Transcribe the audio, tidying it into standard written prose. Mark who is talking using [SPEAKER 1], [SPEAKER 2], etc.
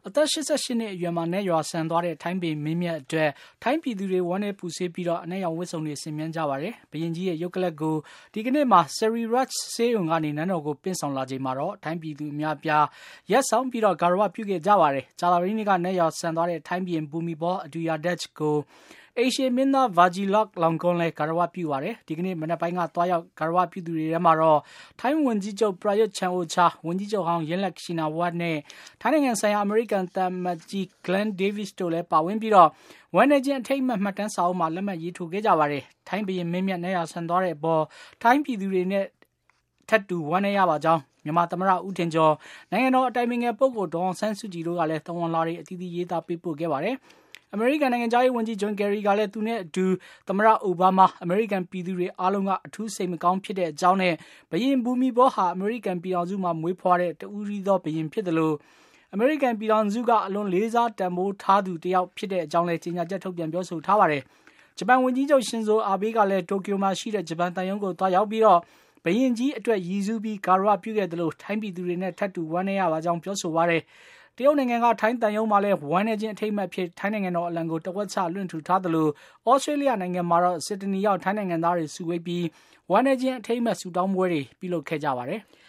[SPEAKER 1] အသက်88နှစ်အရွယ်မှာနဲ့ရွာဆန်သွားတဲ့ထိုင်းဘုရင်မင်းမြတ်အတွက်ထိုင်းပြည်သူတွေဝမ်းနဲ့ပူဆွေးပြီးတော့အနက်ရောင်ဝတ်စုံတွေဆင်မြန်းကြပါတယ်။ဘုရင်ကြီးရဲ့ရုပ်ကလပ်ကိုဒီကနေ့မှာ Sariraj ဆေးရုံကနေနန်းတော်ကိုပင့်ဆောင်လာချိန်မှာတော့ထိုင်းပြည်သူအများပြားရက်ဆောင်ပြီးတော့ဂါရဝပြုခဲ့ကြပါတယ်။ကြာသပတေးနေ့ကနက်ရောင်ဆန်သွားတဲ့ထိုင်းဘုရင်ဘူမီဘောအဒူယာဒက်ကိုအိရှေမင်းသားဗာဂျီလော့လောင်ကွန်းလဲဂါရဝပြုပါတယ်။ဒီကနေ့မနက်ပိုင်းကသွားရောက်ဂါရဝပြုသူတွေထဲမှာတော့ထိုင်းဝန်ကြီးချုပ်ပရာယွတ်ချန်အိုချာဝန်ကြီးချုပ်ဟောင်းယင်းလက်ရှိနာဝတ်နဲ့ထိုင်းနိုင်ငံဆိုင်ရာအမေရိကန်သံအမတ်ကြီး Glenn Davis တို့လည်းပါဝင်ပြီးတော့ဝန်နေချင်းအထိတ်မှတ်တမ်းစာအုပ်မှာလက်မှတ်ရေးထိုးခဲ့ကြပါတယ်။ထိုင်းဘုရင်မင်းမြတ်နဲ့ရဆန်သွားတဲ့အပေါ်ထိုင်းပြည်သူတွေနဲ့ထပ်တူဝမ်းနည်းရပါကြောင်းမြန်မာသမ္မတဦးထင်ကျော်နိုင်ငံတော်အတိုင်ပင်ခံပုဂ္ဂိုလ်ဒေါ်အောင်ဆန်းစုကြည်တို့ကလည်းသဝဏ်လွှာတွေအသီးသီးရေးသားပေးပို့ခဲ့ပါတယ်။အမေရိကန်နိုင်ငံသားရေးဝန်ကြီးဂျွန်ကယ်ရီကလည်းသူနဲ့အတူသမ္မတအိုဘားမားအမေရိကန်ပြည်သူတွေအားလုံးကအထူးစိတ်မကောင်းဖြစ်တဲ့အကြောင်းနဲ့ဘုရင်ဘူမီဘောဟာအမေရိကန်ပြည်ထောင်စုမှာမွေးဖွားတဲ့တဦးသောဘုရင်ဖြစ်တယ်လို့အမေရိကန်ပြည်ထောင်စုကအလွန်လေးစားတန်ဖိုးထားသူတယောက်ဖြစ်တဲ့အကြောင်းလည်းကြေညာချက်ထုတ်ပြန်ပြောဆိုထားပါတယ်။ဂျပန်ဝန်ကြီးချုပ်ရှင်ဇိုအာဘေးကလည်းတိုကျိုမှာရှိတဲ့ဂျပန်သံရုံးကိုသွားရောက်ပြီးတော့ဘုရင်ကြီးအတွက်ရည်စူးပြီးဂါရဝပြုခဲ့တယ်လို့ထိုင်းပြည်သူတွေနဲ့ထပ်တူဝမ်းနည်းရပါကြောင်းပြောဆိုပါတယ်။တရုတ်နိုင်ငံကထိုင်းတန်ယုံမှာလည်းဝမ်းနေခြင်းအထိတ်အမှတ်ဖြစ်ထိုင်းနိုင်ငံတော်အလံကိုတဝက်ချလွှင့်ထူထားသလိုဩစတြေးလျနိုင်ငံမှာတော့စစ်ဒနီရောက်ထိုင်းနိုင်ငံသားတွေစုဝေးပြီးဝမ်းနေခြင်းအထိတ်အမှတ်ဆူတောင်းပွဲတွေပြုလုပ်ခဲ့ကြပါတယ်။